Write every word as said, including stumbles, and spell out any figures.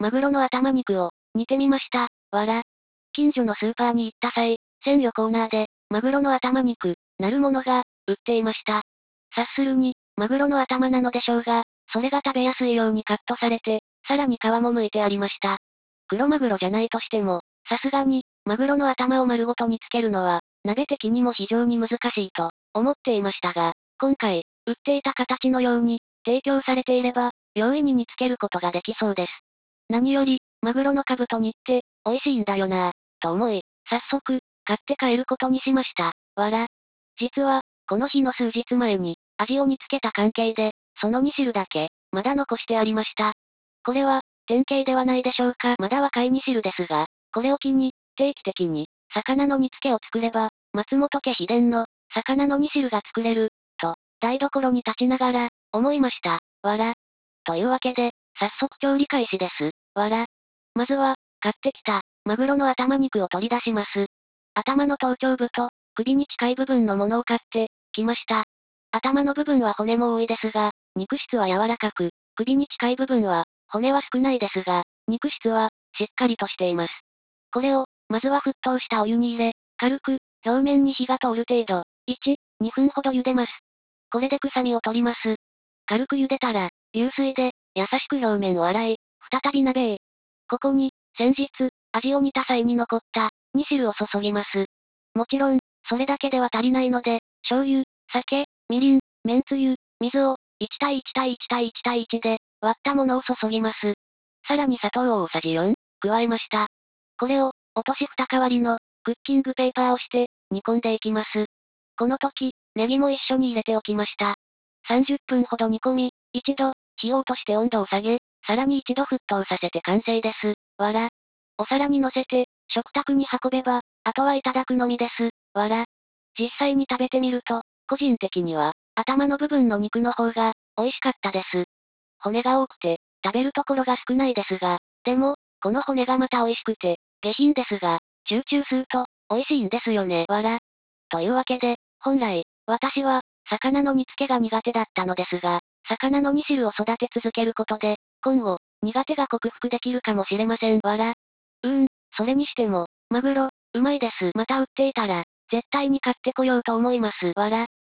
マグロの頭肉を、煮てみました。わら。近所のスーパーに行った際、鮮魚コーナーで、マグロの頭肉、なるものが、売っていました。察するに、マグロの頭なのでしょうが、それが食べやすいようにカットされて、さらに皮も剥いてありました。黒マグロじゃないとしても、さすがに、マグロの頭を丸ごと煮つけるのは、鍋的にも非常に難しいと、思っていましたが、今回、売っていた形のように、提供されていれば、容易に煮つけることができそうです。何より、マグロの兜煮って、美味しいんだよなぁ、と思い、早速、買って帰ることにしました。わら。実は、この日の数日前に、味を煮つけた関係で、そのに汁だけ、まだ残してありました。これは、典型ではないでしょうか。まだ若いに汁ですが、これを機に、定期的に、魚の煮付けを作れば、松本家秘伝の、魚の煮汁が作れる、と、台所に立ちながら、思いました。わら。というわけで、早速調理開始です。わら。まずは、買ってきた、マグロの頭肉を取り出します。頭の頭頂部と、首に近い部分のものを買って、きました。頭の部分は骨も多いですが、肉質は柔らかく、首に近い部分は、骨は少ないですが、肉質は、しっかりとしています。これを、まずは沸騰したお湯に入れ、軽く、表面に火が通る程度、いち、にふんほど茹でます。これで臭みを取ります。軽く茹でたら、流水で、優しく表面を洗い、再び鍋へ。ここに、先日、味を煮た際に残った、煮汁を注ぎます。もちろん、それだけでは足りないので、醤油、酒、みりん、めんつゆ、水を、いち対いち対いち対いち対いちで、割ったものを注ぎます。さらに砂糖を大さじよん、加えました。これを、落とし蓋代わりの、クッキングペーパーをして、煮込んでいきます。この時、ネギも一緒に入れておきました。さんじゅっぷんほど煮込み、一度、火を落として温度を下げ、さらに一度沸騰させて完成です。わら。お皿に乗せて、食卓に運べば、あとはいただくのみです。わら。実際に食べてみると、個人的には、頭の部分の肉の方が、美味しかったです。骨が多くて、食べるところが少ないですが、でも、この骨がまた美味しくて、下品ですが、集中すると、美味しいんですよね。わら。というわけで、本来、私は、魚の煮付けが苦手だったのですが、魚の煮汁を育て続けることで、今後、苦手が克服できるかもしれません。わら。うーん、それにしても、マグロ、うまいです。また売っていたら、絶対に買ってこようと思います。わら。